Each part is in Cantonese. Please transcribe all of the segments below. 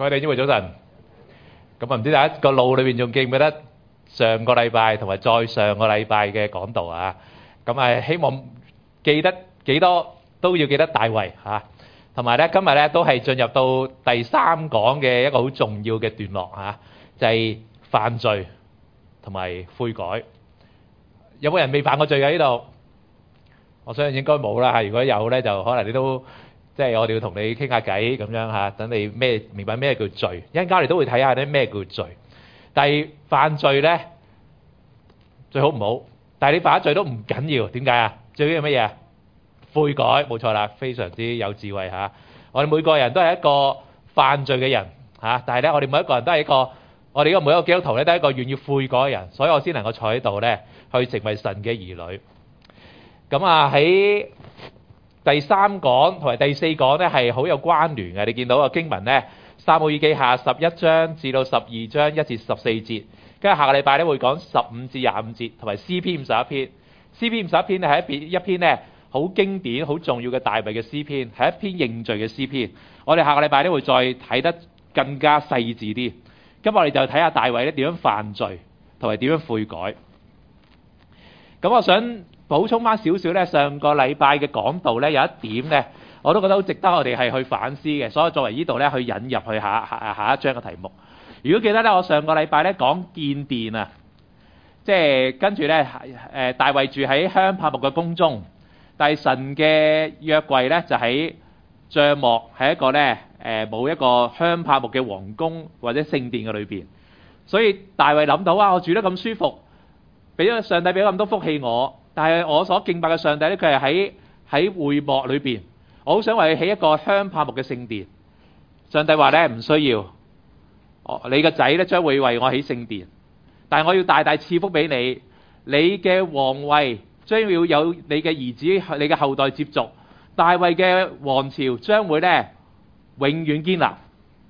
各位弟兄姊妹早晨。咁啊，唔知大家個腦裏邊仲記唔記得上個禮拜同埋再上個禮拜嘅講道啊？咁啊，希望記得幾多都要記得大衛嚇。同埋咧，今日咧都係進入到第三講嘅一個好重要嘅段落嚇，就係犯罪同埋悔改。有冇人未犯過罪嘅呢度？我相信應該冇啦嚇。如果有咧，就可能你都即係我哋要同你傾下偈咁樣嚇，等你明白咩叫罪。一陣間我哋都會睇下啲咩叫罪。但係犯罪咧最好唔好，但係你犯咗罪都唔緊要。點解啊？最緊要乜嘢啊？悔改，冇錯啦，非常之有智慧嚇。我哋每個人都係一個犯罪嘅人嚇，但係咧我哋每一個人都係一個，我哋每一個基督徒咧都係一個願意悔改嘅人，所以我先能夠坐喺度咧去成為神嘅兒女。咁啊喺第三講同埋第四講咧係好有關聯嘅。你見到個經文咧，撒母耳記下11章至到12章1至14節，跟住下個禮拜咧會講15至25節，同埋詩篇51篇。詩篇51篇咧係一篇咧好經典、好重要嘅大衛嘅詩篇，係一篇認罪嘅詩篇。我哋下個禮拜咧會再睇得更加細緻啲。今日我哋就睇下大衛咧點樣犯罪同埋點樣悔改。咁我想補充翻少少咧，上個禮拜嘅講道咧有一點咧，我都覺得好值得我哋係去反思嘅，所以作為呢度咧去引入去下一章嘅題目。如果記得咧，我上個禮拜咧講建殿啊，即係跟住咧大衛住喺香柏木嘅宮中。但係神嘅約櫃咧就喺帳幕，係一個咧冇一個香柏木嘅皇宮或者聖殿嘅裏邊，所以大衛諗到啊，我住得咁舒服，上帝俾咗咁多福氣我，但係我所敬拜嘅上帝咧，佢係喺會幕裏邊，我好想為佢起一個香柏木嘅聖殿。上帝話咧唔需要，你個仔咧將會為我起聖殿，但係我要大大賜福俾你，你嘅皇位將要有你嘅兒子、你嘅後代接續，大衛嘅王朝將會咧永遠堅立。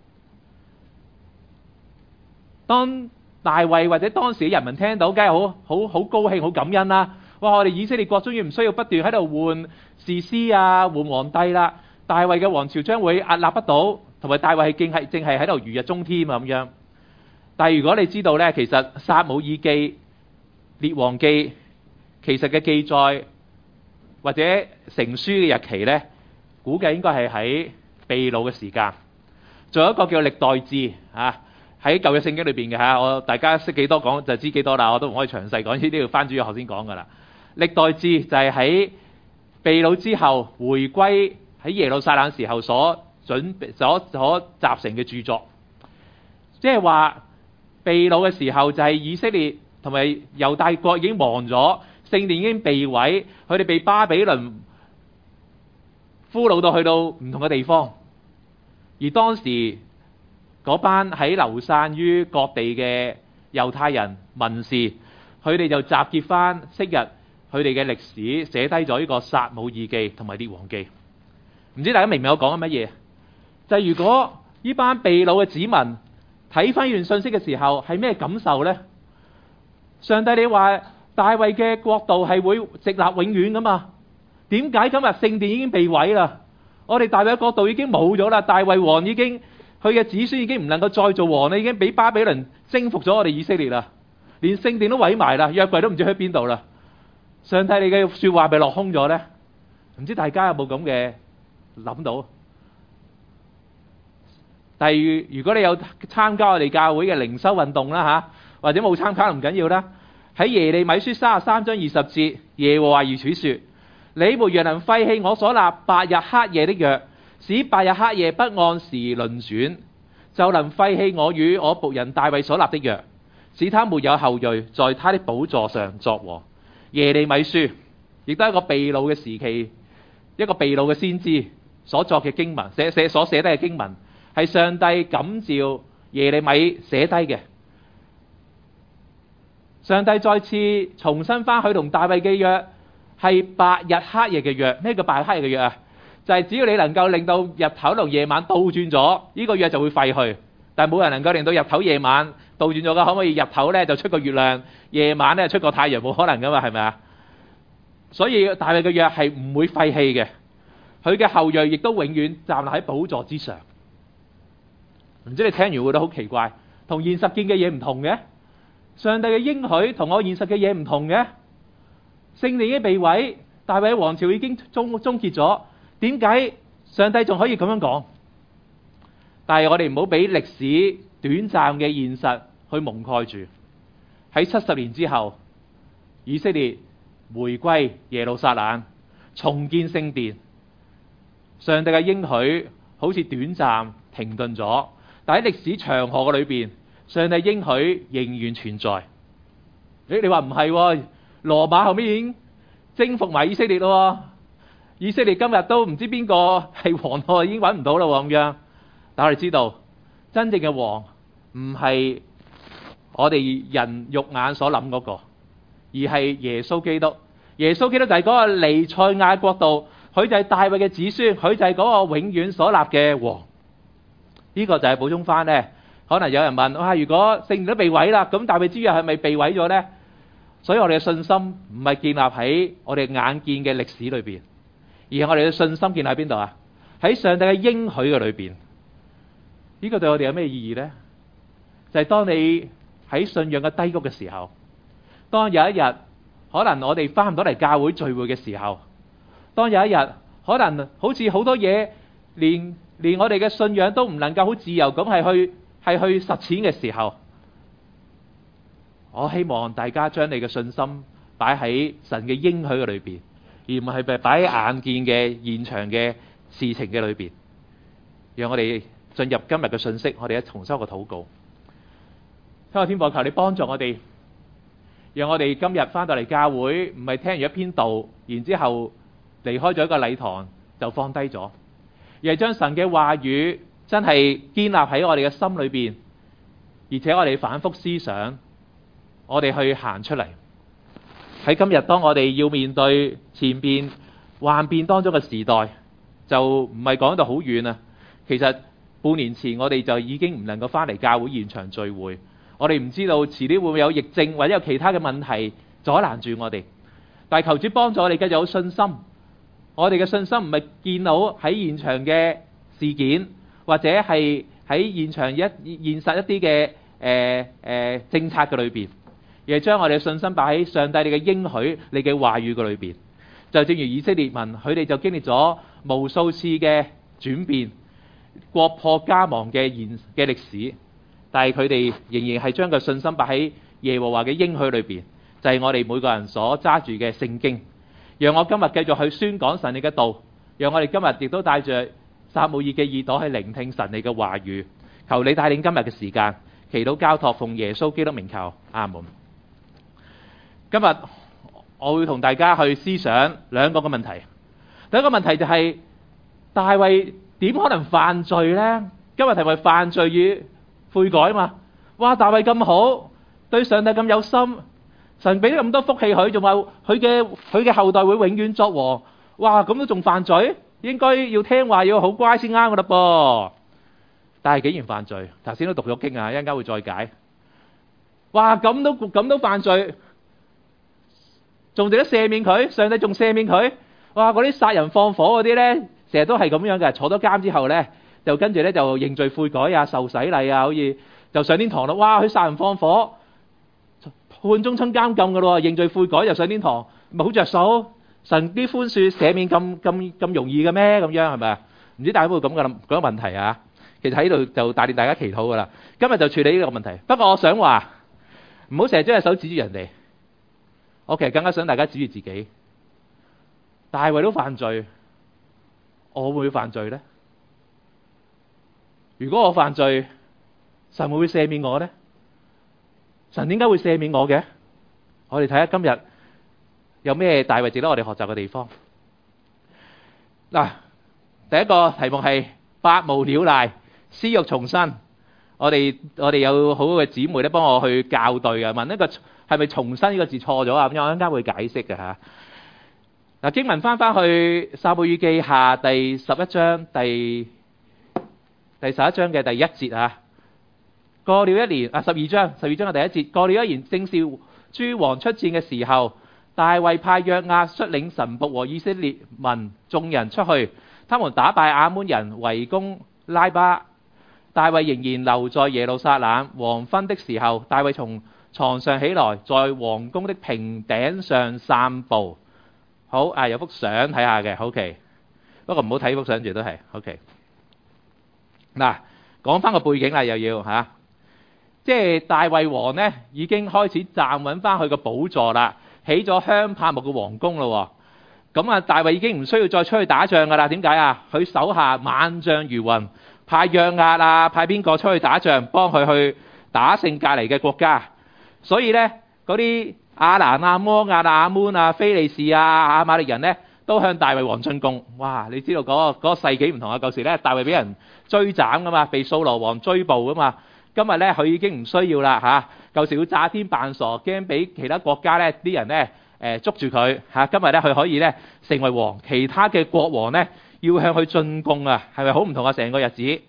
當大衛或者當時嘅人民聽到，梗係好高興、好感恩啦！哇！我哋以色列國終於唔需要不斷喺度換士師啊、換皇帝啦，大衛嘅王朝將會屹立不倒，同埋大衛正係喺度如日中天啊咁樣。但係如果你知道咧，其實撒母耳記、列王記其實嘅記載或者成書嘅日期咧，估計應該係喺被擄嘅時間。仲有一個叫歷代志啊，喺舊約聖經裏邊嘅嚇，我大家識幾多講就知幾多啦，我都唔可以詳細講，呢啲要翻主日學先講噶啦。歷代志就係喺被擄之後回歸喺耶路撒冷時候所集成嘅著作，即係話被擄嘅時候就係以色列同埋猶大國已經亡咗。聖殿已經被毀，佢哋被巴比倫俘虜到去到唔同嘅地方，而當時嗰班喺流散於各地嘅猶太人文士，佢哋就集結翻昔日佢哋嘅歷史，寫低咗呢個撒母耳記同埋列王記。唔知大家明唔明我講緊乜嘢？就係如果呢班被擄嘅子民睇翻呢段信息嘅時候，係咩感受呢？上帝你話大衛嘅國度係會直立永遠噶嘛？點解今日聖殿已經被毀啦？我哋大衛嘅國度已經冇咗啦，大衛王已經佢嘅子孫已經唔能夠再做王啦，已經俾巴比倫征服咗我哋以色列啦，連聖殿都毀埋啦，約櫃都唔知去邊度啦。上帝你嘅說話咪落空咗呢？唔知大家有冇咁嘅諗到？但係如果你有參加我哋教會嘅靈修運動啦吓，或者冇參加唔緊要啦。喺耶利米書33章20節，耶和華如此說：你們若能廢棄我所立白日黑夜的約，使白日黑夜不按時輪轉，就能廢棄我與我僕人大衛所立的約，使他沒有後裔在他的寶座上作王。耶利米書亦都係一個被擄嘅時期，一個被擄嘅先知所作嘅經文，所寫低嘅經文，係上帝感召耶利米寫低嘅。上帝再次重新翻去同大衛嘅約，係白日黑夜嘅約。咩叫白日黑夜嘅約啊？就係只要你能夠令到日頭同夜晚倒轉咗，呢個約就會廢去。但係冇人能夠令到日頭夜晚倒轉咗噶，可唔可以日頭咧就出個月亮，夜晚咧出個太陽？冇可能噶嘛，係咪啊？所以大衛嘅約係唔會廢棄嘅，佢嘅後裔亦都永遠站立喺寶座之上。 唔知你聽完會覺得好奇怪，同現實見嘅嘢唔同嘅。上帝嘅應許同我現實嘅嘢唔同嘅。聖殿已經被毀，大衛王朝已經終結咗，點解上帝仲可以咁樣講？但係我哋唔好俾歷史短暫嘅現實去蒙蓋住。喺70年之後，以色列回歸耶路撒冷，重建聖殿。上帝嘅應許好似短暫停頓咗，但喺歷史長河嘅裏邊，上帝應許仍然存在。你話唔係？羅馬後面已經征服埋以色列咯，以色列今日都唔知邊個係王咯，已經揾唔到啦咁樣。但我哋知道，真正嘅王唔係我哋人肉眼所諗嗰個，而係耶穌基督。耶穌基督就係嗰個彌賽亞國度，佢就係大衛嘅子孫，佢就係嗰個永遠所立嘅王。呢個就係補充翻呢。可能有人問：哇，如果聖殿都被毀啦，咁大衛之約係咪被毀咗呢？所以我哋嘅信心唔係建立喺我哋眼見嘅歷史裏邊，而係我哋嘅信心建立喺邊度啊？喺上帝嘅應許嘅裏邊。呢個對我哋有咩意義呢？就係當你喺信仰嘅低谷嘅時候，當有一日可能我哋翻唔到嚟教會聚會嘅時候，當有一日可能好似好多嘢連我哋嘅信仰都唔能夠好自由咁係去實踐嘅時候，我希望大家將你嘅信心擺喺神嘅應許嘅裏邊，而唔係擺喺眼見嘅現場嘅事情嘅裏邊。讓我哋進入今日嘅信息，我哋一重修個禱告。天父天父，求你幫助我哋，讓我哋今日翻到嚟教會，唔係聽完一篇道，然之後離開咗一個禮堂就放低咗，而係將神嘅話語真係建立喺我哋嘅心裏邊，而且我哋反覆思想，我哋去行出嚟。喺今日，當我哋要面對前邊幻變當中嘅時代，就唔係講到好遠啊。其實半年前我哋就已經唔能夠翻嚟教會現場聚會，我哋唔知道遲啲會唔會有疫症或者有其他嘅問題阻攔住我哋。但係求主幫助我哋繼續有信心，我哋嘅信心唔係見到喺現場嘅事件，或者係喺現場現實一啲嘅政策嘅裏邊，而係將我哋嘅信心擺喺上帝你嘅應許、你嘅話語嘅裏邊。就正如以色列民，佢哋就經歷咗無數次嘅轉變、國破家亡嘅歷史，但係佢哋仍然係將個信心擺喺耶和華嘅應許裏邊，就係我哋每個人所揸住嘅聖經。讓我今日繼續去宣講神你嘅道，讓我哋今日亦都帶着撒母耳嘅耳朵去聆聽神你嘅話語。求你帶領今日嘅時間，祈禱交託奉耶穌基督名求，阿門。今日我會同大家去思想兩個嘅問題。第一個問題就係大衛點可能犯罪呢？今日題目係犯罪與悔改嘛。哇，大衛咁好，對上帝咁有心，神俾咗咁多福氣佢，仲話佢嘅後代會永遠作王。哇，咁都仲犯罪？應該要聽話，要好乖先啱噶啦噃。但係竟然犯罪，頭先都讀咗經啊，一陣間會再解。哇，咁都犯罪，仲值得赦免佢？上帝仲赦免佢？哇！嗰啲殺人放火嗰啲咧，成日都係咁樣嘅，坐咗監之後咧，就跟住咧就認罪悔改啊，受洗禮啊，好似就上天堂咯。哇！佢殺人放火，判終身監禁噶咯，認罪悔改就上天堂，咪好着數？神啲寬恕赦免咁容易嘅咩？咁樣係咪啊？唔知大家會咁嘅諗嗰個問題啊？其實喺度就帶領大家祈禱噶啦。今日就處理呢個問題。不過我想話，唔好成日將隻手指住人哋。我其實更加想大家指住自己。大衛都犯罪，我會唔會犯罪呢？如果我犯罪，神會唔會赦免我呢？神點解會赦免我嘅？我哋睇下今日有咩大衛值得我哋學習嘅地方。嗱，第一個題目係百無聊賴，私欲重生。我哋有好好嘅姊妹咧，幫我去校對啊，問一個係咪重生呢個字錯咗啊？咁樣我陣間會解釋嘅嚇。嗱，經文翻去撒母耳記下第11章第11章嘅第一節啊。過了一年12章嘅第一節，過了一年，正是諸王出戰嘅時候，大衛派約押率領臣僕和以色列民眾人出去，他們打敗亞捫人，圍攻拉巴。 大衛仍然留在耶路撒冷。黃昏的時候，大衛從床上起來，在皇宮的平頂上散步。好啊，有幅相睇下嘅，OK。不過唔好睇幅相住都係 OK。嗱，講翻個背景啦，又要嚇，即係大衛王呢已經開始站穩翻佢個寶座啦，起咗香柏木嘅皇宮咯。咁啊，大衛已經唔需要再出去打仗噶啦。點解啊？佢手下猛將如雲，派約押啊，派邊個出去打仗，幫佢去打勝隔離嘅國家。所以呢，嗰啲亞蘭啊、摩押啊、亞捫啊、非利士啊、亞瑪力人呢，都向大衛王進貢。哇！你知道嗰個世紀唔同啊。舊時呢，大衛俾人追斬噶嘛，被掃羅王追捕噶嘛。今日呢，佢已經唔需要啦嚇。舊時要詐天扮傻，驚俾其他國家呢啲人呢捉住佢嚇。今日呢，佢可以呢成為王，其他嘅國王呢要向佢進貢啊，係咪好唔同啊？成個日子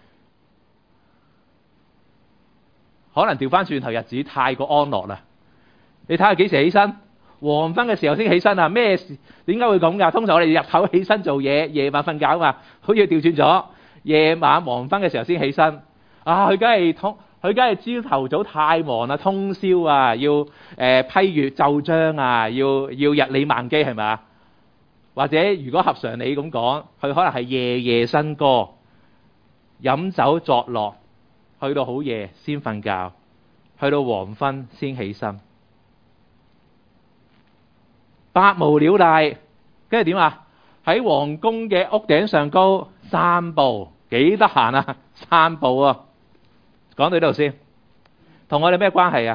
可能調翻轉頭，日子太過安樂啦。你睇下幾時起身？黃昏嘅時候先起身啊！咩事？點解會咁㗎？通常我哋日頭起身做嘢，夜晚瞓覺啊嘛，好似調轉咗，夜晚黃昏嘅時候先起身。啊，佢梗係朝頭早太忙啦，通宵啊，要批閱奏章啊，要日理萬機係咪啊？或者如果合常理咁講，佢可能係夜夜笙歌，飲酒作樂，去到好夜先瞓覺，去到黃昏先起身，百無聊賴。跟住點啊？喺皇宮嘅屋頂上高散步，幾得閒啊！散步啊！講到呢度先，同我哋咩關係啊？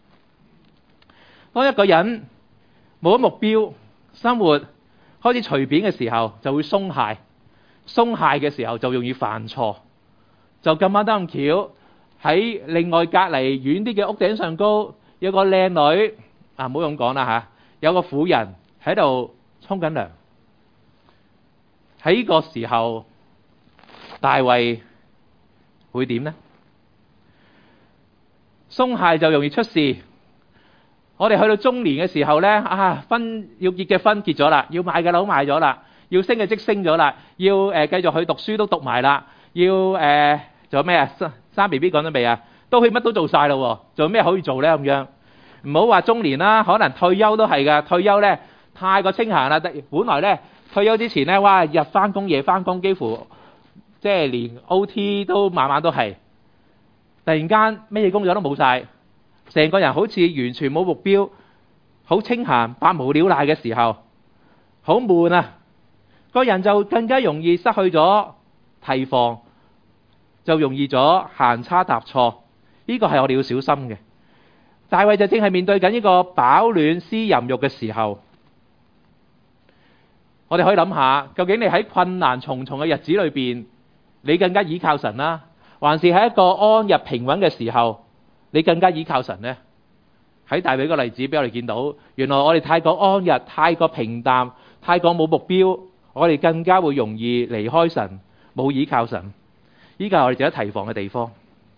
當一個人冇咗目標，生活開始隨便嘅時候，就會鬆懈。鬆懈嘅時候就容易犯錯。就咁啱得咁巧，喺另外隔離遠啲嘅屋頂上高，有個靚女啊，唔好咁講啦嚇，有個婦人喺度沖緊涼。喺呢個時候，大衛會點呢？鬆懈就容易出事。我哋去到中年嘅時候呢，要結嘅婚結咗啦，要買嘅樓買咗啦，要升嘅職升咗啦，要繼續去讀書都讀埋啦，要仲有咩啊？生 BB 講咗未啊？都可以乜都做晒咯，仲有咩可以做呢？咁樣唔好話中年啦，可能退休都係噶。退休呢太過清閒啦，本來呢退休之前呢，哇，日翻工夜翻工，幾乎即係連 OT 都晚晚都係。突然間咩嘢工作都冇晒，成個人好似完全冇目標，好清閒百無聊賴嘅時候，好悶啊！個人就更加容易失去咗提防，就容易咗行差踏錯。呢個係我哋要小心嘅。大衛就正係面對緊呢個飽暖思淫慾嘅時候。我哋可以諗下，究竟你喺困難重重嘅日子裏邊，你更加倚靠神啦，還是喺一個安逸平穩嘅時候，你更加倚靠神呢？喺大衛個例子俾我哋見到，原來我哋太過安逸、太過平淡、太過冇目標，我哋更加會容易離開神，冇倚靠神。依個係我哋值得提防嘅地方。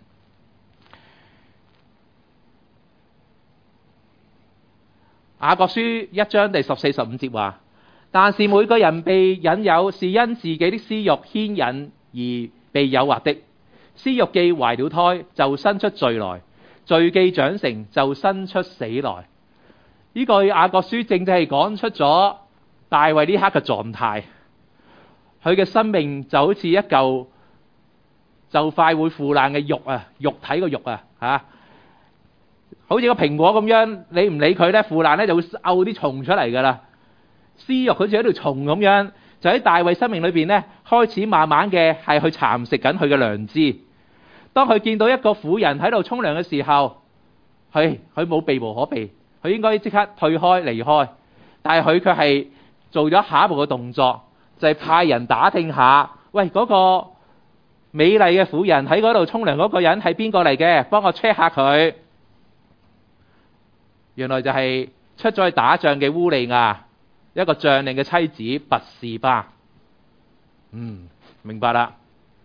雅各書1章第14、15節話：但是每個人被引誘，是因自己的私欲牽引而被誘惑的。私欲既懷了胎，就生出罪來；罪既長成，就生出死來。呢個雅各書正係講出咗大衛呢刻嘅狀態。佢嘅生命就好似一嚿就快會腐爛嘅肉啊，肉體嘅肉啊，好似個蘋果咁樣，你唔理佢咧，腐爛咧就會漚啲蟲出嚟噶啦。私欲好似一條蟲咁樣，就喺大衛生命裏邊咧，開始慢慢嘅係去蠶食緊佢嘅良知。當佢見到一個婦人喺度沖涼嘅時候，佢冇避無可避，佢應該即刻退開離開，但係佢卻係做咗下一步嘅動作，就係派人打聽下，喂，嗰個美麗嘅婦人喺嗰度沖涼嗰個人係邊個嚟嘅？幫我 check 下佢。原來就係出咗去打仗嘅烏利亞，一個將領嘅妻子拔示巴。明白啦。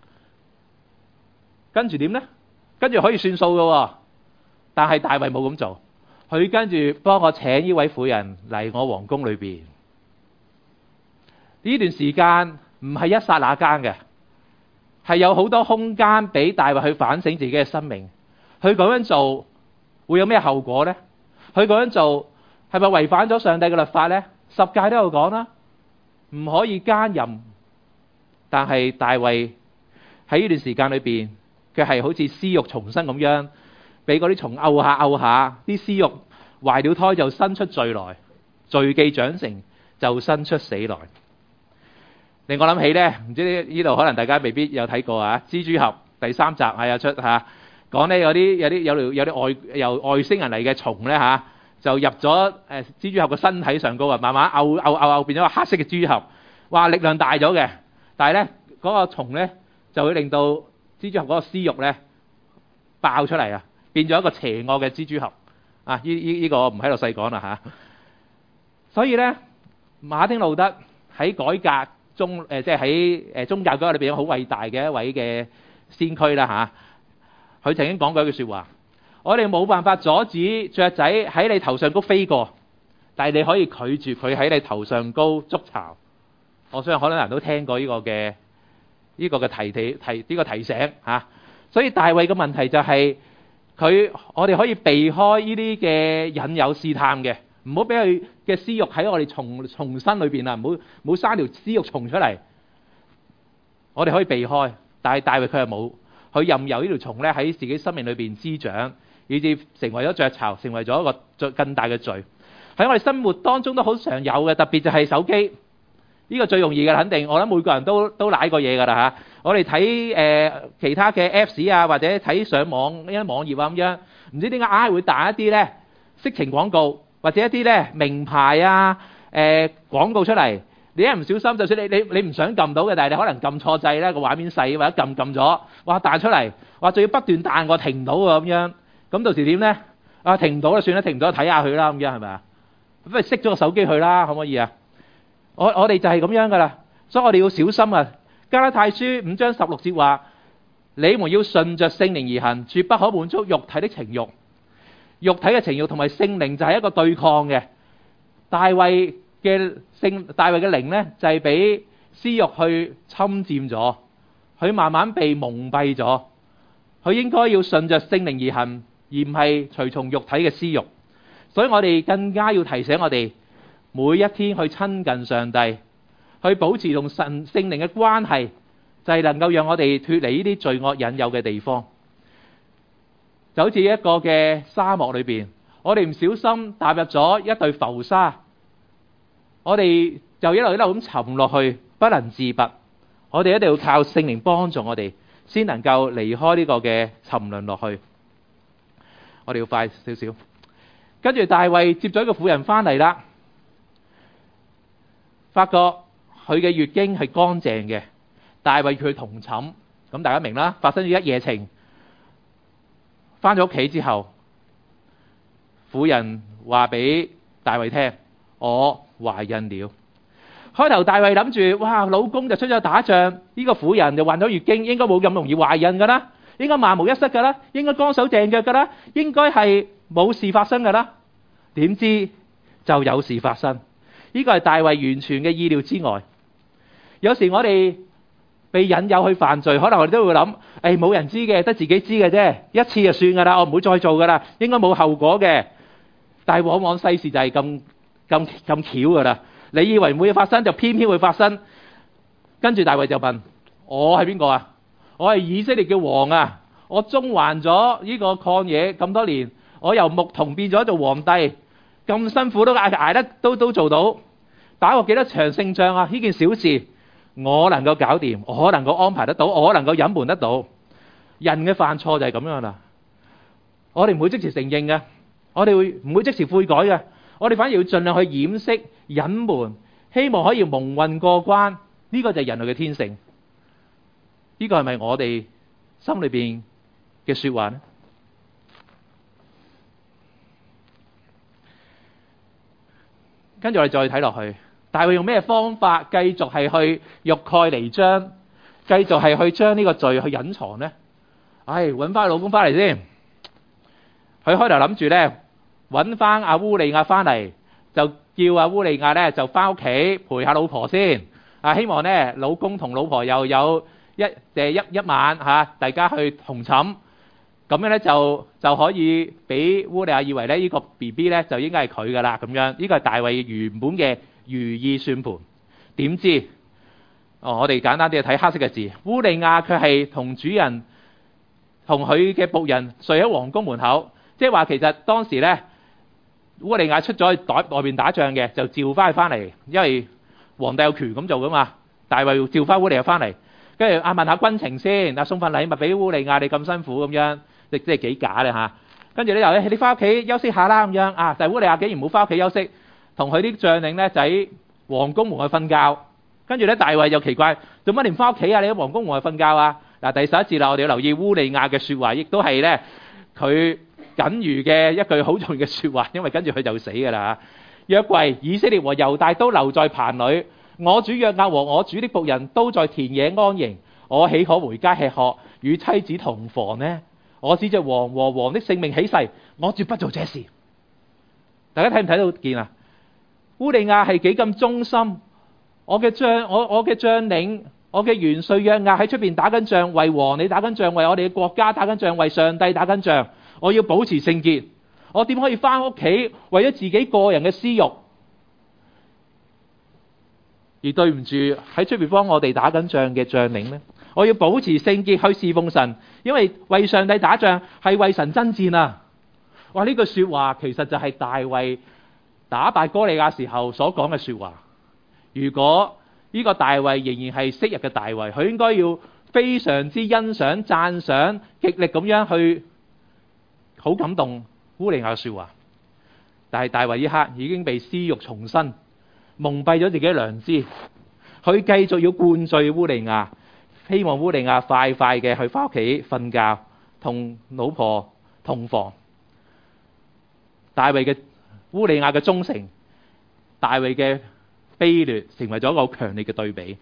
跟住點呢？跟住可以算數嘅，但係大衛冇咁做，佢跟住幫我請呢位婦人嚟我皇宮裏邊。呢段時間唔係一剎那間嘅， 係有好多空間俾大衛去反省自己嘅生命。佢咁樣做會有咩後果呢？佢咁樣做係咪違反咗上帝嘅律法呢？十誡都有講啦，唔可以奸淫。但係大衛喺呢段時間裏邊，佢係好似私欲重生咁樣，俾嗰啲蟲毆下毆下，啲私欲懷了胎就生出罪來，罪既長成就生出死來。令我諗起呢，唔知呢度可能大家未必有睇過啊，蜘蛛俠第3集係有出嚇，講呢有啲外星人嚟嘅蟲呢嚇，就入咗蜘蛛俠個身體上高啊，慢慢毆變咗個黑色嘅蜘蛛俠，哇力量大咗嘅，但係呢嗰個蟲呢就會令到蜘蛛俠嗰個私欲呢爆出嚟啊，變咗一個邪惡嘅蜘蛛俠啊！呢個唔喺度細講啦嚇。所以呢，馬丁路德喺改革中即係喺宗教界裏邊好偉大嘅一位嘅先驅啦嚇。佢曾經講過一句説話：我哋冇辦法阻止雀仔喺你頭上高飛過，但係你可以拒絕佢喺你頭上高築巢。我相信可能人都聽過呢個嘅提醒嚇。所以大衛嘅問題就係我哋可以避開呢啲嘅引誘試探嘅。唔好俾佢嘅私欲喺我哋蟲身裏邊啊！唔好生條私欲蟲出嚟。我哋可以避開，但係大衛佢係冇，佢任由呢條蟲咧喺自己生命裏邊滋長，以至成為咗雀巢，成為咗一個更大嘅罪。喺我哋生活當中都好常有嘅，特別就係手機呢個最容易嘅，肯定我諗每個人都舐過嘢㗎啦嚇。我哋睇其他嘅 Apps 啊，或者睇上網一啲網頁啊咁樣，唔知點解硬係會彈一啲咧色情廣告。或者一啲咧名牌啊廣告出嚟，你一唔小心，就算你唔想撳到嘅，但係你可能撳錯掣咧，個畫面細或者撳咗，哇彈出嚟，哇仲要不斷彈，我停唔到喎咁樣，咁到時點咧？啊停唔到就算啦，停唔到睇下佢啦咁樣係咪啊？不如熄咗個手機去啦，可唔可以啊？我哋就係咁樣噶啦，所以我哋要小心啊！加拉太書5章16節話：你們要順着聖靈而行，絕不可滿足肉體的情慾。肉體嘅情慾同埋聖靈就係一個對抗嘅。大衛嘅靈咧就係俾私慾去侵佔咗，佢慢慢被蒙蔽咗。佢應該要順着聖靈而行，而唔係隨從肉體嘅私慾。所以我哋更加要提醒我哋每一天去親近上帝，去保持同聖靈嘅關係，就係能夠讓我哋脫離呢啲罪惡引誘嘅地方。就好似一個嘅沙漠裏邊，我哋唔小心踏入咗一對浮沙，我哋就一路咁沉落去，不能自拔。我哋一定要靠聖靈幫助我哋，先能夠離開呢個嘅沉淪落去。我哋要快少少。跟住大衛接咗一個婦人翻嚟啦，發覺佢嘅月經係乾淨嘅，大衛佢同寢，咁大家明啦，發生咗一夜情。翻咗屋企之後，婦人話俾大衛聽：我懷孕了。開頭大衛諗住，哇，老公就出咗打仗，呢個婦人就患咗月經，應該冇咁容易懷孕噶啦，應該萬無一失噶啦，應該乾手淨腳噶啦，應該係冇事發生噶啦。點知就有事發生，呢個係大衛完全嘅意料之外。有時我哋被引誘去犯罪，可能我哋都會諗：冇人知嘅，得自己知嘅啫，一次就算噶啦，我唔會再做噶啦，應該冇後果嘅。但係往往世事就係咁巧噶啦，你以為唔會發生，就偏偏會發生。跟住大衛就問：我係邊個啊？我係以色列嘅王啊！我縱橫咗呢個曠野咁多年，我由牧童變咗做皇帝，咁辛苦都捱得都做到，打過幾多場勝仗啊？呢件小事我能夠搞掂，我能夠安排得到，我能夠隱瞞得到。人嘅犯錯就係咁樣啦，我哋唔會即時承認嘅，我哋唔會即時悔改嘅，我哋反而要盡量去掩飾隱瞞，希望可以蒙混過關。呢個就係人類嘅天性。呢個係咪我哋心裏邊嘅說話呢？跟住我哋再睇落去，大衛用咩方法繼續係去欲蓋彌彰，繼續係去將呢個罪去隱藏呢？揾翻老公翻嚟先。佢開頭諗住呢，揾翻阿烏利亞翻嚟，就叫阿烏利亞呢就翻屋企陪下老婆先。希望呢老公同老婆又有一晚大家去同寢，咁樣咧就可以俾烏利亞以為咧呢個 BB 咧就應該係佢噶啦咁樣。呢個係大衛原本嘅如意算盤。點知我哋簡單啲去睇黑色嘅字，烏利亞佢係同主人同佢嘅僕人睡喺皇宮門口，即係話其實當時咧烏利亞出咗去外邊打仗嘅，就召翻佢翻嚟，因為皇帝有權咁做噶嘛。大衛要召翻烏利亞翻嚟，跟住問下軍情先，送份禮物俾烏利亞，你咁辛苦咁樣，即係幾假咧嚇。跟住咧又你翻屋企休息下啦咁樣啊，但係烏利亞竟然冇翻屋企休息，同佢啲將領咧就喺皇宮門去瞓覺。跟住咧大衛又奇怪，做乜你唔翻屋企啊？你喺皇宮門去瞓覺啊？嗱，第11節啦，我哋要留意烏利亞嘅説話，亦都係咧佢僅餘嘅一句好重要嘅説話，因為跟住佢就死㗎啦。約櫃、以色列和猶大都留在棚裏，我主約押和我主的僕人都在田野安營，我豈可回家吃喝，與妻子同房呢？我指着王和王的性命起誓，我絕不做這事。大家睇唔睇到見啊？烏利亞係幾咁忠心，我嘅將領，我嘅元帥約押喺出邊打緊仗，為王你打緊仗，為我哋嘅國家打緊仗，為上帝打緊仗，我要保持聖潔，我點可以翻屋企為咗自己個人嘅私欲，而對唔住喺出邊幫我哋打緊仗嘅將領呢？我要保持聖潔去侍奉神，因為為上帝打仗係為神爭戰啊！哇！呢句說話其實就係大衛打敗哥利亞時候所講嘅說話。如果呢個大衛仍然係昔日嘅大衛，佢應該要非常之欣賞、讚賞、極力咁樣去好感動烏利亞嘅說話。但係大衛呢刻已經被私欲重生，蒙蔽咗自己嘅良知，佢繼續要灌醉烏利亞，希望烏利亞快快嘅去翻屋企瞓覺，同老婆同房。大衛嘅烏利亞嘅忠誠，大衛嘅卑劣，成為咗一個好強烈嘅對比。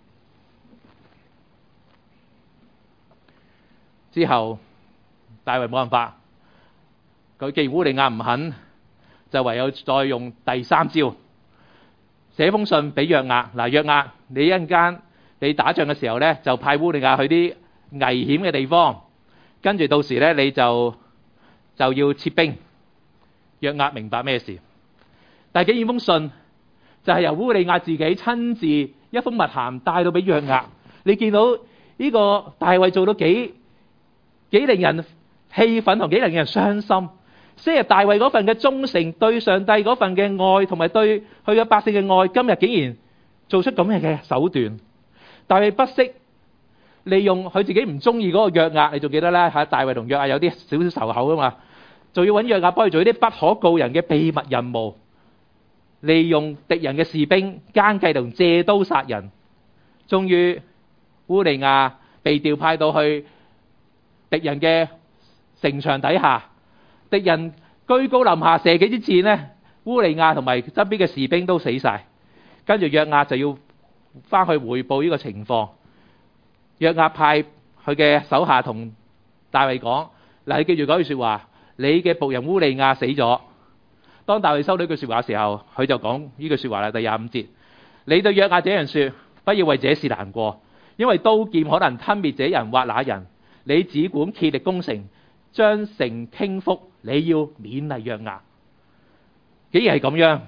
之後大衛冇辦法，佢既然烏利亞唔肯，就唯有再用第三招，寫封信俾約押。嗱，約押，你一陣間你打仗嘅時候咧，就派烏利亞去啲危險嘅地方，跟住到時咧你就要撤兵。約押明白咩事？但係竟然封信就係由烏利亞自己親自一封密函帶到俾約押。你見到呢個大衛做到幾令人氣憤同幾令人傷心。昔日大衛嗰份嘅忠誠，對上帝嗰份嘅愛，同埋對佢嘅百姓嘅愛，今日竟然做出咁樣嘅手段。大衛不惜利用佢自己唔中意嗰個約押，你仲記得咧？大衛同約押有啲少少仇口啊嘛，就要揾約押幫佢做啲不可告人嘅秘密任務，利用敵人嘅士兵奸計同借刀殺人。終於烏利亞被調派到去敵人嘅城牆底下，敵人居高臨下射幾支箭呢，烏利亞同埋側邊嘅士兵都死晒。跟住約押就要翻去匯報呢個情況。約押派佢嘅手下同大衛講：嗱，你記住嗰句說話，你嘅僕人烏利亞死咗。當大衛收到呢句說話嘅時候，佢就講呢句說話啦。第25節，你對約押這樣說，不要為這事難過，因為刀劍可能吞滅這人或那人，你只管竭力攻城，將城傾覆。你要勉勵約押。竟然係咁樣，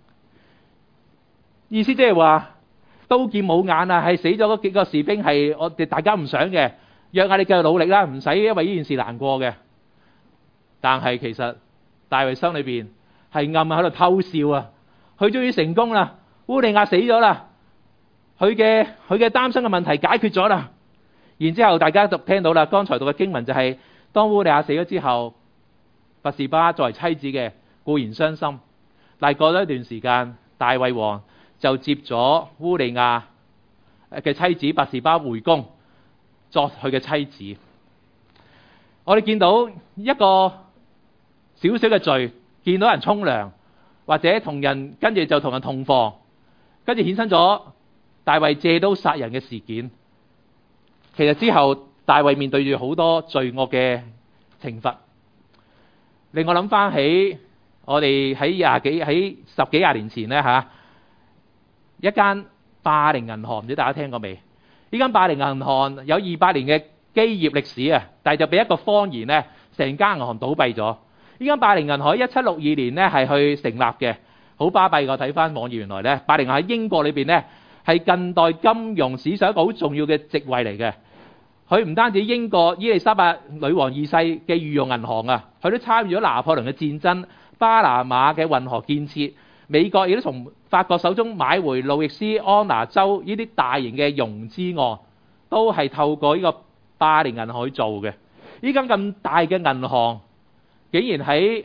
意思即係話刀劍冇眼啊，係死咗嗰幾個士兵係我哋大家唔想嘅。約押你繼續努力啦，唔使因為呢件事難過嘅。但係其實大衛心裏邊係暗喺度偷笑啊！佢終於成功啦，烏利亞死咗啦，佢嘅擔心嘅問題解決咗啦。然之後大家就聽到啦，剛才讀嘅經文就係當烏利亞死咗之後，拔示巴作為妻子嘅固然傷心，但係過咗一段時間，大衛王就接咗烏利亞嘅妻子拔示巴回宮作佢嘅妻子。我哋見到一個小小嘅罪，見到人沖涼或者同人跟住就同人同房，跟住衍生咗大衛借刀殺人嘅事件。其實之後大衛面對住好多罪惡嘅懲罰，令我諗翻起我哋喺十幾廿年前咧一間霸凌銀行，唔知大家聽過未？ 呢間霸陵銀行有200年嘅基業歷史啊，但係就俾一個謊言咧，成間銀行倒閉咗。呢間霸陵銀行喺1762年咧係去成立嘅，好巴閉。我睇翻網頁，原來咧霸陵銀行喺英國裏邊咧係近代金融史上一個好重要嘅職位嚟嘅。佢唔單止英國伊麗莎白女王2世嘅御用銀行啊，佢都參與咗拿破崙嘅戰爭、巴拿馬嘅運河建設。美國亦都從法國手中買回路易斯安那州呢啲大型嘅融資案，都係透過呢個霸陵銀行去做嘅。呢間咁大嘅銀行，竟然喺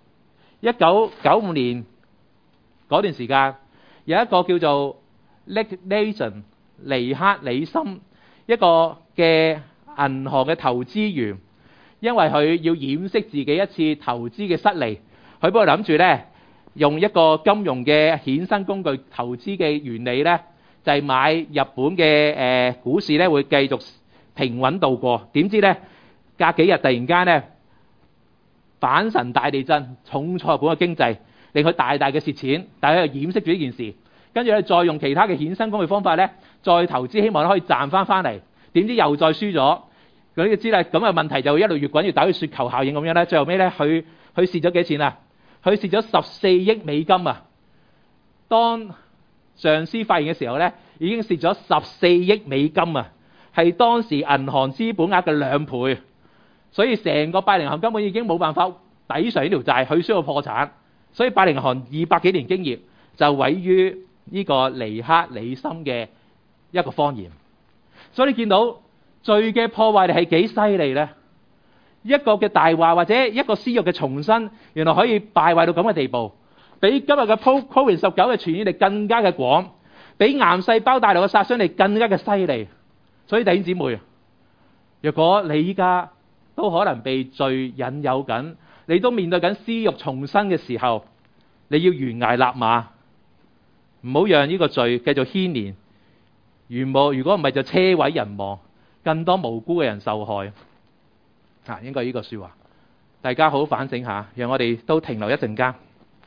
1995年嗰段時間，有一個叫做 Nation 尼克里森一個嘅銀行嘅投資員，因為佢要掩飾自己一次投資嘅失利，佢本來諗住咧用一個金融嘅衍生工具投資嘅原理咧，就係買日本嘅股市咧會繼續平穩度過。點知咧隔幾日突然間咧阪神大地震，重挫日本嘅經濟，令佢大大嘅蝕錢，但係佢又掩飾住呢件事，跟住咧再用其他嘅衍生工具方法咧再投資，希望可以賺翻嚟。點知又再輸咗，咁你知啦。咁嘅問題就一路越滾越大，好似雪球效應咁樣咧。最後尾咧，佢蝕咗幾多錢啊？佢蝕咗14億美金啊！當上司發現嘅時候咧，已經蝕咗14億美金啊，係當時銀行資本額嘅2倍。所以成個霸陵銀行根本已經冇辦法抵償呢條債，佢需要破產。所以霸陵銀行200幾年經驗就毀於呢個尼克里森嘅一個謊言。所以你見到罪嘅破壞力係幾犀利呢？一個嘅大話或者一個私欲嘅重生，原來可以敗壞到咁嘅地步，比今日嘅 COVID-19 嘅傳染力更加嘅廣，比癌細胞帶來嘅殺傷力更加嘅犀利。所以弟兄姊妹，若果你依家都可能被罪引誘緊，你都面對緊私欲重生嘅時候，你要懸崖勒馬，唔好讓呢個罪繼續牽連。如果唔係就車毀人亡，更多無辜嘅人受害。應該呢個說話，大家好好反省下，讓我哋都停留一陣間。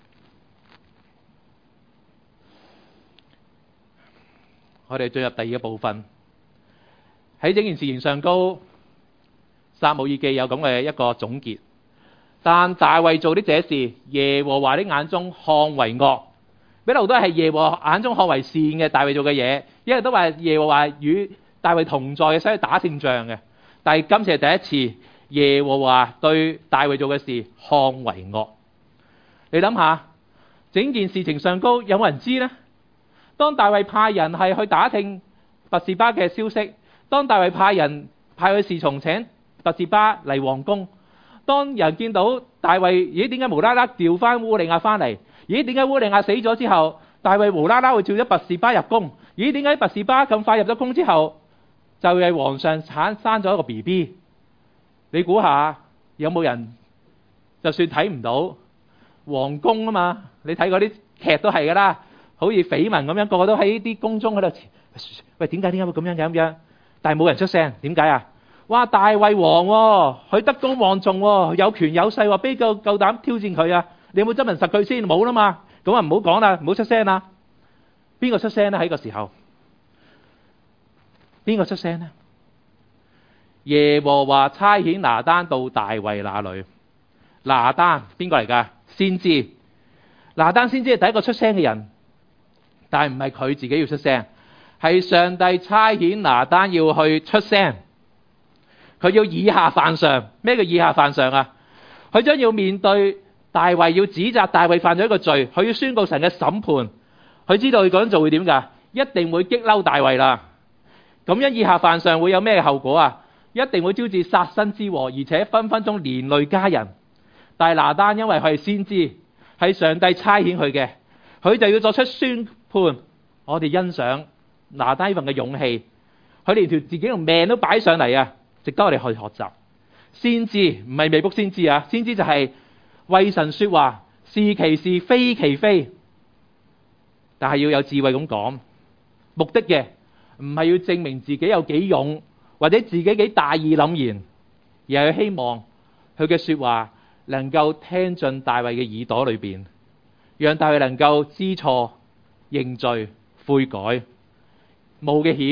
我哋進入第二個部分，喺整件事情上高，撒母耳記有咁嘅一個總結。但大衛做的這事，耶和華的眼中看為惡。比路都係耶和華眼中看為善嘅，大衛做嘅嘢，因為都話耶和華與大衛同在嘅，所以打勝仗嘅。但係今次係第一次，耶和華對大衛做嘅事看為惡。你諗下，整件事情上高有冇人知呢？當大衛派人係去打聽拔示巴嘅消息，當大衛派去侍從請拔示巴嚟皇宮，當人見到大衛，咦，點解無啦啦調翻烏利亞翻嚟？咦，點解烏利亞死咗之後，大衛無啦啦會召咗拔示巴入宮？咦，點解拔示巴咁快入咗宮之後，就係皇上生咗一個 BB？ 你估下有冇人就算睇唔到皇宮啊嘛？你睇嗰啲劇都係噶啦，好似緋聞咁樣，個個都喺啲宮中喺度，喂，點解會咁樣咁樣？但係冇人出聲，點解啊？哇！大衛王喎，佢德高望重喎，有權有勢喎，邊個夠膽挑戰佢啊？你有冇質問實佢先？冇啦嘛，咁啊唔好講啦，唔好出聲啦。邊個出聲呢？喺個時候，邊個出聲呢？耶和華差遣拿單到大衛那裏。拿單邊個嚟㗎？先知。拿單先知係第一個出聲嘅人，但係唔係佢自己要出聲，係上帝差遣拿單要去出聲。佢要以下犯上。咩叫以下犯上啊？佢將要面對大衛，要指責大衛犯咗一個罪，佢要宣告神嘅審判。佢知道佢咁樣做會點㗎？一定會激嬲大衛啦。咁樣以下犯上會有咩後果啊？一定會招致殺身之禍，而且分分鐘連累家人。但係拿單因為佢係先知，係上帝差遣佢嘅，佢就要作出宣判。我哋欣賞拿單呢份嘅勇氣，佢連自己條命都擺上嚟啊！值得我哋去學習。先知唔係未卜先知啊，先知就係為神說話，是其是非其非，但係要有智慧咁講，目的嘅唔係要證明自己有幾勇，或者自己幾大義凜然，而係希望佢嘅說話能夠聽進大衛嘅耳朵裏邊，讓大衛能夠知錯認罪悔改。冒嘅險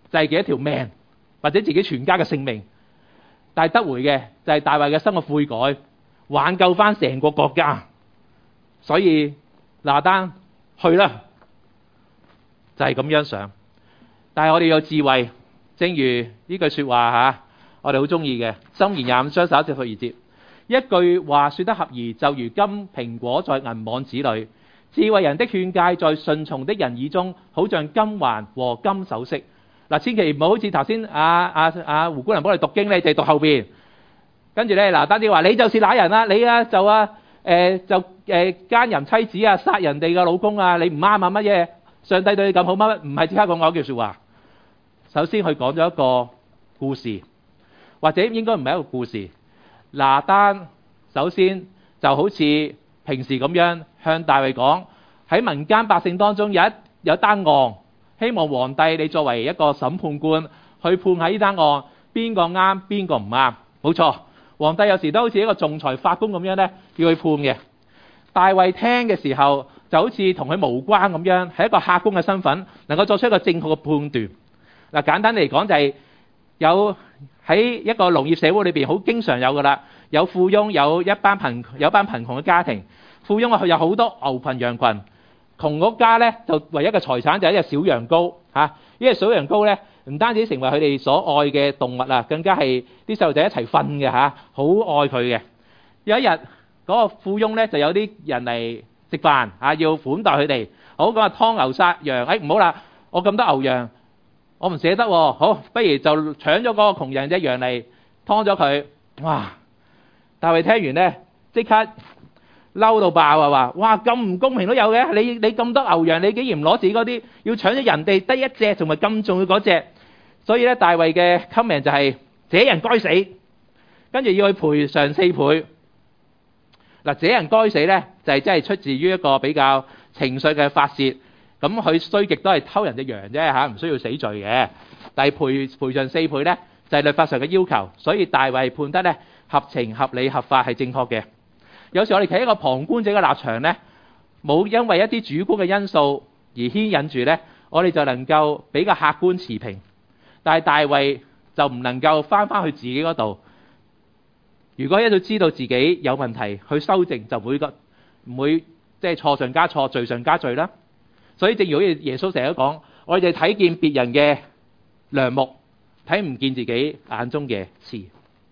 就係幾多條命，或者自己全家嘅性命，但係得回嘅就係大衛嘅心嘅悔改，挽救翻成個國家。所以拿單去啦，就係咁樣想。但係我哋有智慧，正如呢句說話吓，我哋好中意嘅箴言25章11至12節，一句話說得合宜，就如金蘋果在銀網子裏，智慧人的勸誡在順從的人耳中，好像金環和金首飾。嗱，千祈唔好好似頭先胡姑娘幫你讀經咧，就讀後邊，跟住咧拿單啲話你就是那人啦，你就奸淫妻子啊，殺人哋嘅老公啊，你唔啱啊乜嘢？上帝對你咁好乜乜？唔係即刻講嗰句說話。首先佢講咗一個故事，或者應該唔係一個故事。拿單首先就好似平時咁樣向大衛講，喺民間百姓當中有單案，希望皇帝你作為一個審判官去判下呢單案邊個啱邊個唔啱。冇錯，皇帝有時都好似一個仲裁法官咁樣咧，要去判嘅。大衛聽嘅時候就好似同佢無關咁樣，係一個客觀嘅身份，能夠作出一個正確嘅判斷。嗱，簡單嚟講就係有喺一個農業社會裏邊好經常有噶啦，有富翁，有班貧窮嘅家庭。富翁佢有好多牛群羊群，窮嗰家咧就唯一嘅財產就係一隻小羊羔嚇。呢隻小羊羔咧唔單止成為佢哋所愛嘅動物啊，更加係啲細路仔一齊瞓嘅嚇，好愛佢嘅。有一日嗰個富翁咧就有啲人嚟食飯嚇，要款待佢哋。好，咁啊劏牛殺羊，唔好啦，我咁多牛羊，我唔捨得喎，好，不如就搶咗嗰個窮人隻羊嚟劏咗佢。哇！大衛聽完咧，即刻嬲到爆啊！話哇，咁唔公平都有嘅，你咁多牛羊，你竟然唔攞自己嗰啲，要搶咗人哋得一隻，仲係咁重要嗰隻。所以咧，大衛嘅 comment 就係這人該死，跟住要去賠償4倍。嗱，這人該死咧，就係真係出自於一個比較情緒嘅發泄。咁佢衰極都係偷人隻羊啫嚇，唔需要死罪嘅。但係賠償4倍咧，就係律法上嘅要求。所以大衛判得咧合情合理合法係正確嘅。有時我哋企喺一個旁觀者嘅立場咧，冇因為一啲主觀嘅因素而牽引住咧，我哋就能夠比較客觀持平。但係大衛就唔能夠翻去自己嗰度。如果一早知道自己有問題去修正，就唔會即係錯上加錯，罪上加罪啦。所以正如好似耶穌成日都講，我哋就睇見別人嘅梁木，睇唔見自己眼中嘅刺。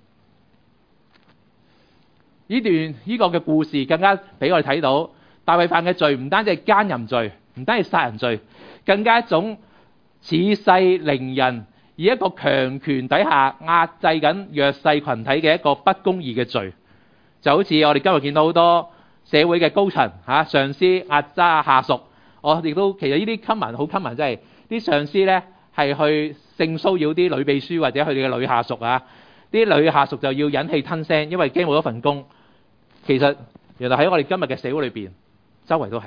呢個嘅故事更加俾我哋睇到，大衛犯嘅罪唔單止係奸淫罪，唔單止係殺人罪，更加一種恃勢凌人，以一個強權底下壓制緊弱勢群體嘅一個不公義嘅罪。就好似我哋今日見到好多社會嘅高層上司壓榨下屬。我亦都其實呢啲 common 好 common， 即係啲上司咧係去性騷擾啲女秘書或者佢哋嘅女下屬啊，啲女下屬就要忍氣吞聲，因為驚冇咗份工。其實原來喺我哋今日嘅社會裏邊，周圍都係。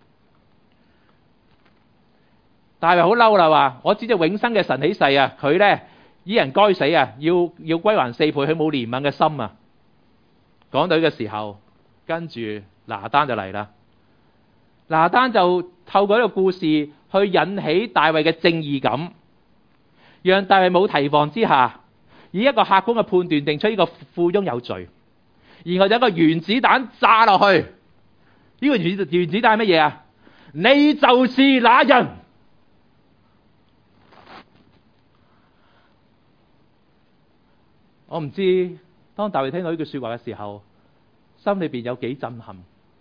大衛好嬲啦，話我指着永生嘅神起誓啊，佢咧以人該死啊，要歸還4倍，佢冇憐憫嘅心啊。講到嘅時候，跟住拿單就嚟啦。拿單就透過呢個故事去引起大衛嘅正義感，讓大衛冇提防之下，以一個客觀嘅判斷定出呢個富翁有罪，然後有一個原子彈炸落去。呢個原子彈係乜嘢啊？你就是那人。我唔知當大衛聽到呢句說話嘅時候，心裏邊有幾震撼。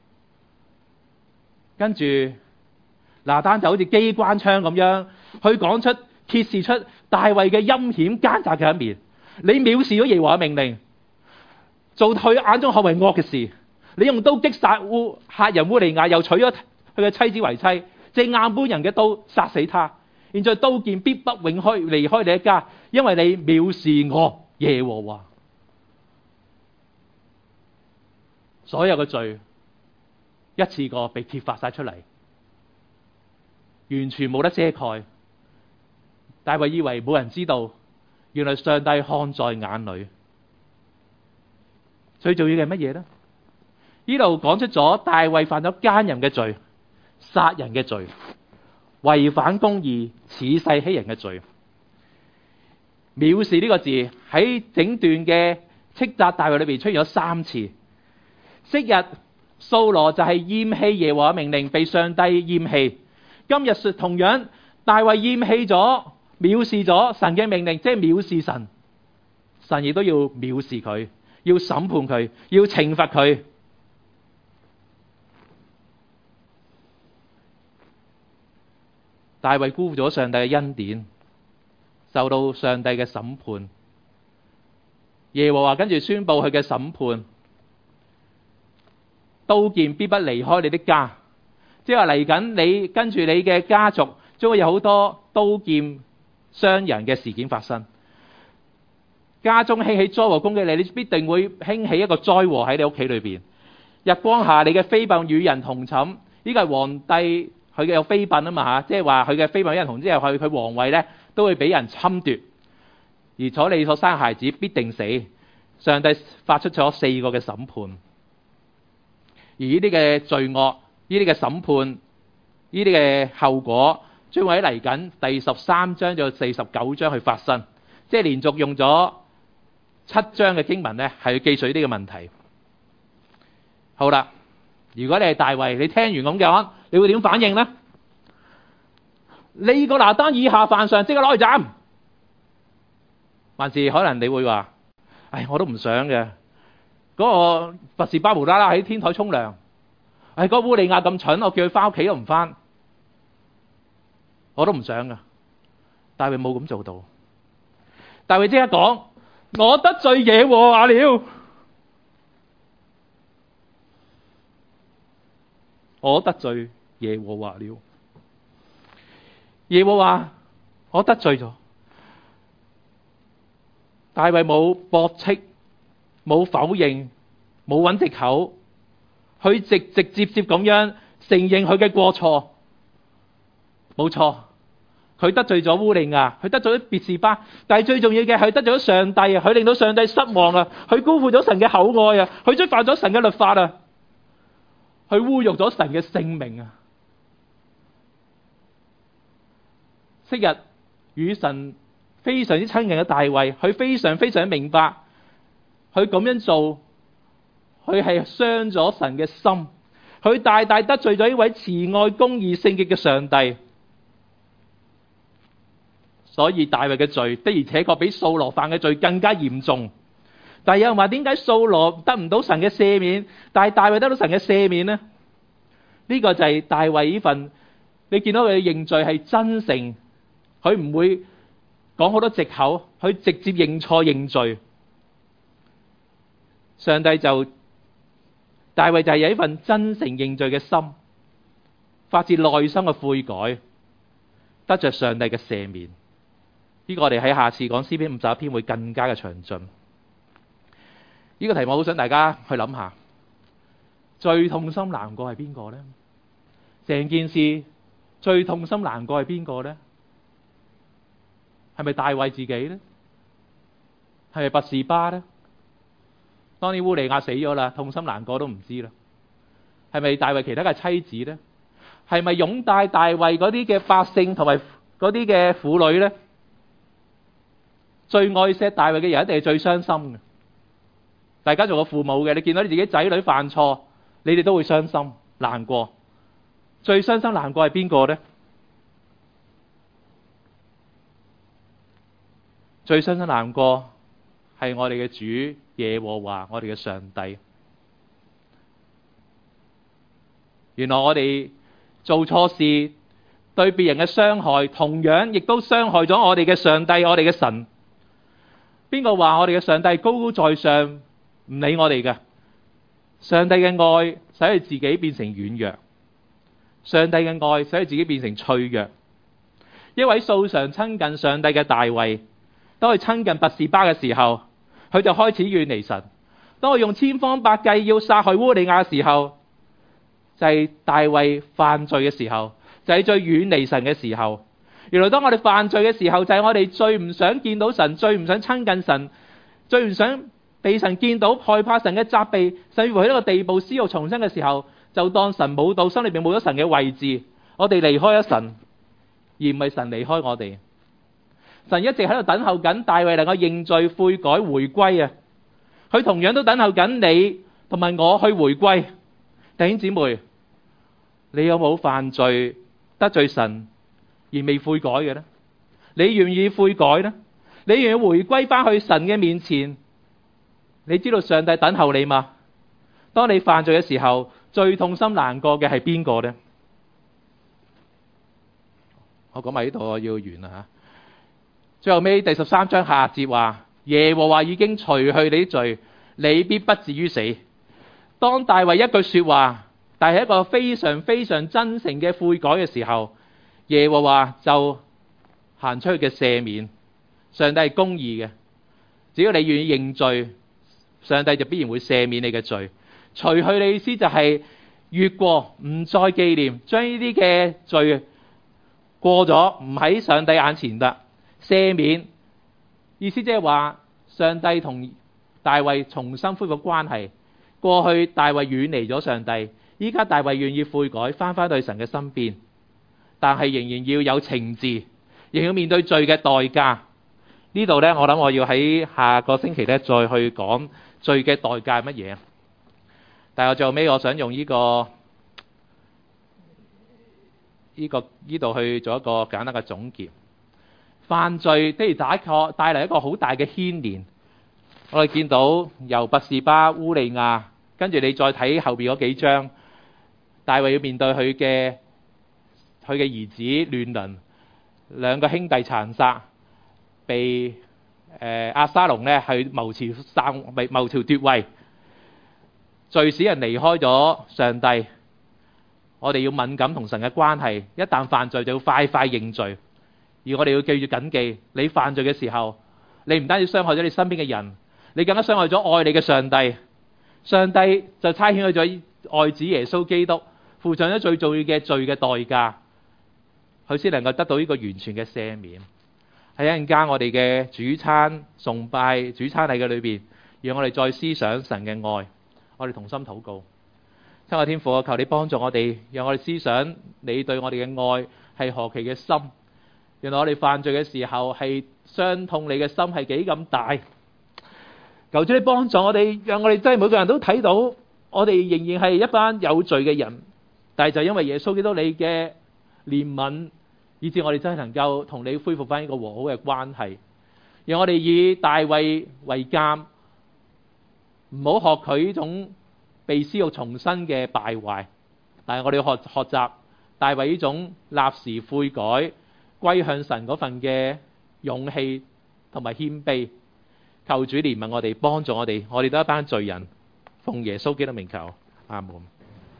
跟住拿單就好似機關槍咁樣去揭示出大衛嘅陰險奸詐嘅一面。你藐視咗耶和華嘅命令，做佢眼中看為惡嘅事。你用刀擊殺客人烏利亞，又娶咗佢嘅妻子為妻，借亞捫人嘅刀殺死他。現在刀劍必不永開離開你一家，因為你藐視我耶和華。所有嘅罪一次過被揭發晒出嚟，完全冇得遮蓋。大衛以為冇人知道，原來上帝看在眼裏。最重要嘅係乜嘢呢？呢度講出咗大衛犯咗奸淫嘅罪、殺人嘅罪、違反公義、恃勢欺人嘅罪。 藐視呢個字喺整段嘅斥責大衛裏邊出現咗3次。昔日掃羅就係厭棄耶和華命令，被上帝厭棄。今日同樣大衛厭棄咗、藐視咗神嘅命令，即係藐視神。神亦都要藐視佢，要審判佢，要懲罰佢。大衛辜負咗上帝嘅恩典，受到上帝嘅審判。耶和華跟住宣布佢嘅審判，刀劍必不離開你的家，即係話嚟緊你跟住你嘅家族將會有好多刀劍傷人嘅事件發生。家中興起災禍攻擊你，你必定會興起一個災禍喺你屋企裏邊。日光下你嘅妃嬪與人同寢，呢個係皇帝佢嘅有妃嬪啊嘛嚇，即係話佢嘅妃嬪與人同之後，佢皇位咧都會俾人侵奪，而所你所生嘅孩子必定死。上帝發出咗4個嘅審判，而呢啲嘅罪惡、呢啲嘅審判、呢啲嘅後果，將會喺嚟緊第13章到49章去發生，即係連續用咗7章嘅經文咧，係要記述呢個問題。好啦，如果你係大衛，你聽完咁嘅話，你會點反應呢？呢個拿單以下犯上，即刻攞去斬，還是可能你會話：唉，我都唔想嘅。嗰個拔示巴無啦啦喺天台沖涼，嗰個烏利亞咁蠢，我叫佢翻屋企都唔翻，我都唔想噶。大衛冇咁做到，大衛即刻講：我得罪耶和華了，我得罪耶和華了。耶和華，我得罪咗。大衛冇駁斥，冇否認，冇揾藉口，佢直接咁樣承認佢嘅過錯。冇錯，佢得罪咗烏利亞，佢得罪咗別是巴，但係最重要嘅係得罪咗上帝啊！佢令到上帝失望啊！佢辜負咗神嘅厚愛啊！佢觸犯咗神嘅律法啊！佢侮辱咗神嘅聖名啊！昔日與神非常之親近嘅大衛，佢非常明白，佢咁樣做，佢係傷咗神嘅心，佢大大得罪咗呢位慈愛公義聖潔嘅上帝。所以大衛嘅罪的而且確比掃羅犯嘅罪更加嚴重。但係有人話，點解掃羅得唔到神嘅赦免，但係大衛得到神嘅赦免呢？呢個就係大衛呢份，你見到佢嘅認罪係真誠，佢唔會講好多藉口，佢直接認錯認罪。上帝就大衛就係有一份真誠認罪嘅心，發自內心嘅悔改，得着上帝嘅赦免。呢個我哋喺下次講詩篇51篇會更加嘅詳盡。呢個題目好想大家去諗下，最痛心難過係邊個呢？成件事最痛心難過係邊個呢？係咪大衛自己呢？係咪拔示巴呢？當年烏利亞死咗啦，痛心難過都唔知啦。係咪大衛其他嘅妻子呢？係咪擁戴大衛嗰啲嘅百姓同埋嗰啲嘅婦女呢？最愛錫大衛嘅人一定係最傷心嘅。大家做過父母嘅，你見到你自己仔女犯錯，你哋都會傷心難過。最傷心難過係邊個呢？最傷心難過係我哋嘅主耶和華，我哋嘅上帝。原來我哋做錯事，對別人嘅傷害，同樣亦都傷害咗我哋嘅上帝，我哋嘅神。邊個話我哋嘅上帝高高在上，唔理我哋嘅？上帝嘅愛使佢自己變成軟弱，上帝嘅愛使佢自己變成脆弱。一位素常親近上帝嘅大衛，當佢親近拔示巴嘅時候，佢就開始遠離神。當佢用千方百計要殺害烏利亞嘅時候，就係大衛犯罪嘅時候，就係最遠離神嘅時候。原來當我哋犯罪嘅時候，就係我哋最唔想見到神，最唔想親近神，最唔想被神見到，害怕神嘅責備，甚至乎喺呢個地步屍肉重生嘅時候，就當神冇到，心裏邊冇咗神嘅位置，我哋離開咗神，而唔係神離開我哋。 神一直喺度等候緊大衛能夠認罪悔改回歸啊！佢同樣都等候緊你同埋我去回歸。弟兄姊妹，你有冇犯罪得罪神而未悔改嘅呢？你願意悔改呢？你願意回歸翻去神嘅面前？你知道上帝等候你嗎？當你犯罪嘅時候，最痛心難過嘅係邊個呢？我講埋呢度，我要完啦吓。最後尾第13章下節話，耶和華已經除去你啲罪，你必不至於死。當大衛一句說話，但係一個非常非常真誠嘅悔改嘅時候，耶和華就行出去嘅赦免。上帝係公義嘅，只要你願意認罪，上帝就必然會赦免你嘅罪。除去你意思就係越過，唔再紀念，將呢啲嘅罪過咗，唔喺上帝眼前得赦免。意思即係話上帝同大衛重新恢復關係。過去大衛遠離咗上帝，依家大衛願意悔改，翻返到神嘅身邊，但係仍然要有懲治，仍要面對罪嘅代價。呢度呢，我諗我要喺下個星期呢再去講罪嘅代價係乜嘢。但係我最後尾我想用呢度去做一個簡單嘅總結。犯罪的而且確帶嚟一個好大嘅牽連。我哋見到由拔示巴、烏利亞，跟住你再睇後邊嗰幾章，大衛要面對佢嘅兒子亂倫，兩個兄弟殘殺，被押沙龍呢去謀朝奪位，罪使人離開咗上帝。我哋要敏感同神嘅關係，一旦犯罪就要快快認罪。而我哋要記住謹記，你犯罪嘅時候，你唔單止傷害咗你身邊嘅人，你更加傷害咗愛你嘅上帝。上帝就差遣佢咗愛子耶穌基督，付上咗最重要嘅罪嘅代價，佢先能夠得到呢個完全嘅赦免。喺一陣間我哋嘅主餐崇拜主餐禮嘅裏邊，讓我哋再思想神嘅愛，我哋同心禱告。親愛天父，求你幫助我哋，讓我哋思想你對我哋嘅愛係何其嘅深。原來我哋犯罪嘅時候係傷痛，你嘅心係幾咁大。求主你幫助我哋，讓我哋真係每個人都睇到，我哋仍然係一班有罪嘅人，但係就因為耶穌基督你嘅憐憫，以致我哋真係能夠同你恢復翻呢個和好嘅關係。讓我哋以大衛為鑑，唔好學佢呢種被私欲重生嘅敗壞，但係我哋要學習大衛呢種立時悔改歸向神嗰份嘅勇氣同埋謙卑。求主憐憫我哋，幫助我哋，我哋都係一班罪人，奉耶穌基督名求，阿門。